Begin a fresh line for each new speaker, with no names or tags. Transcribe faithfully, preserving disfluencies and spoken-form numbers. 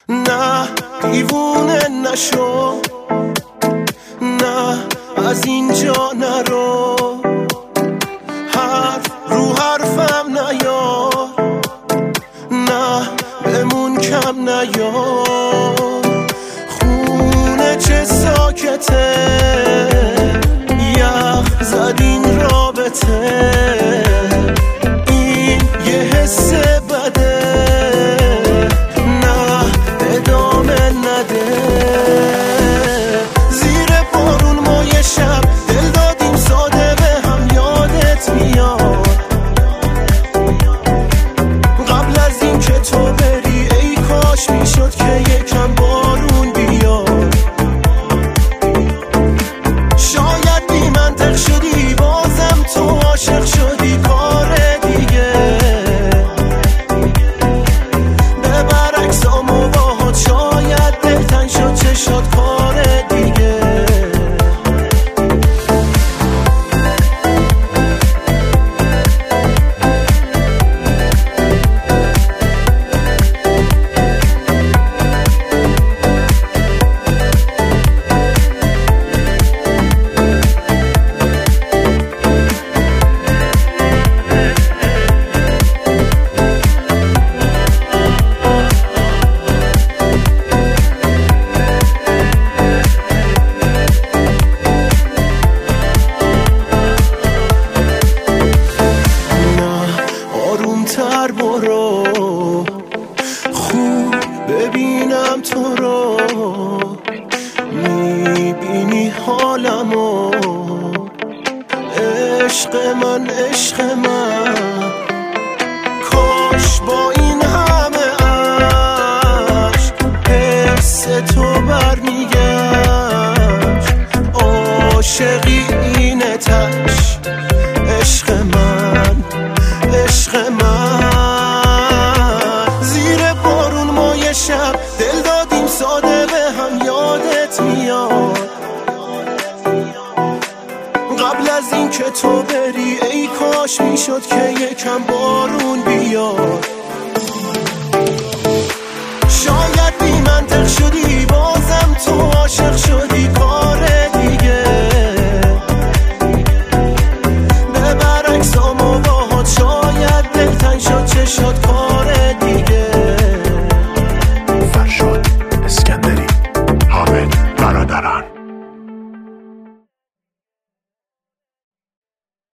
نه دیوونه نشو، نه از اینجا نرو، حرف رو حرفم نیار، نه بمون کم نیار. خونه چه ساکته، یخ زد این رابطه، این یه حس بده، نه ادامه نده. زیر بارون ما یه شب دل دادیم ساده به هم، یادت میاد قبل از این که تو بری، ای کاش میشد که یکم بارون بیاد. شاید بی منطق شدی بازم تو عاشق شدی، کار دیگه به برعکس آموباهات، شاید دلتنگ شد چشات، کار دیگه. تر برو، خوب ببینم تو رو، میبینی حالمو، عشق من عشق من. کاش با این همه عشق حس تو برمیگشت، عاشقی اینه تش، عشق من عشق من. زیر بارون ما یه شب دل دادیم ساده به هم، یادت میاد قبل از این که تو بری، ای کاش میشد که یکم بارون بیاد. شاید بی منطق شدی بازم تو عاشق شدی، کار